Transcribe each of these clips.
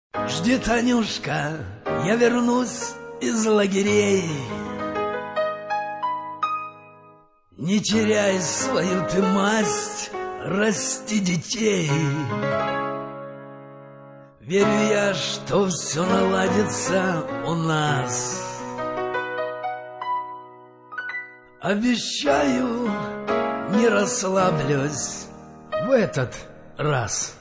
Жди, Танюшка, я вернусь из лагерей. Не теряй свою ты масть, расти детей. Верю я, что все наладится у нас. Обещаю, не расслаблюсь в этот раз.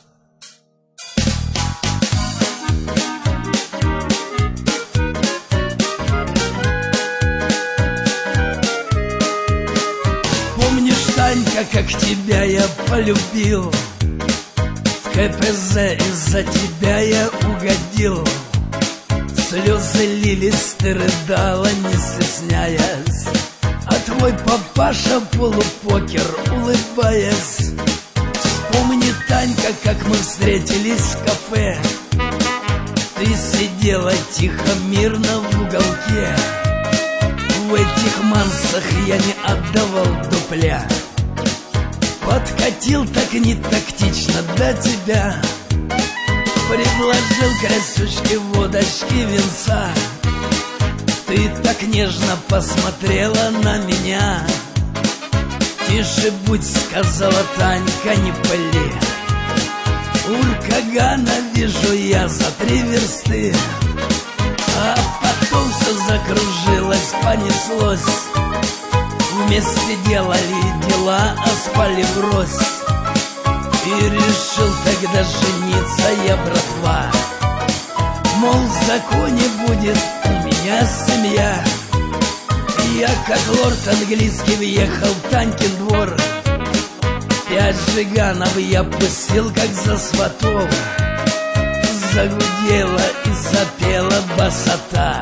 Помнишь, Танька, как тебя я полюбил? В КПЗ из-за тебя я угодил. Слезы лились, ты рыдала, не стесняясь. А твой папаша полупокер, улыбаясь. Вспомни, Танька, как мы встретились в кафе. Ты сидела тихо, мирно в уголке. В этих мансах я не отдавал дупля. Подкатил так не тактично до тебя. Предложил красючке водочки, винца. Ты так нежно посмотрела на меня. Тише будь, сказала Танька, не пыли. Уркагана вижу я за 3 версты. А потом все закружилось, понеслось. Вместе делали дела, а спали врозь. И решил тогда жениться я, братва. Мол, в законе будет у меня семья. Я, как лорд английский, въехал в Танькин двор. 5 жиганов я пустил, как за сватов. Загудела и запела басота.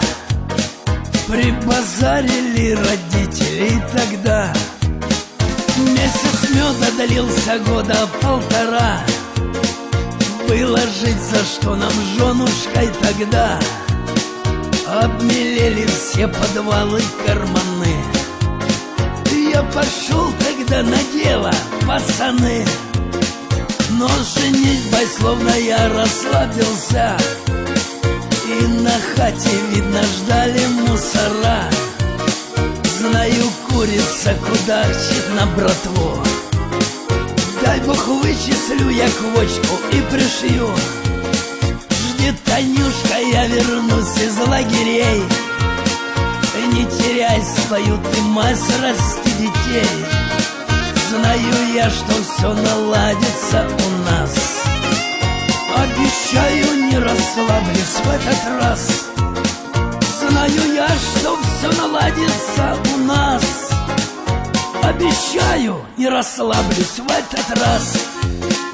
Прибазарили родителей тогда. Месяц меда долился, года 1,5. Было жить за что нам женушкой тогда. Обмелели все подвалы, карманы. Я пошел тогда на дело, пацаны. Но женитьбой словно я расслабился. И на хате, видно, ждали мусора. Знаю, курица кудахчет на братву. Дай Бог, вычислю я квочку и пришью. Жди, Танюшка, я вернусь из лагерей. Не теряй свою ты мазь, расти детей. Знаю я, что все наладится у нас. Обещаю, не расслаблюсь в этот раз. Знаю я, что все наладится у нас. Обещаю, не расслаблюсь в этот раз.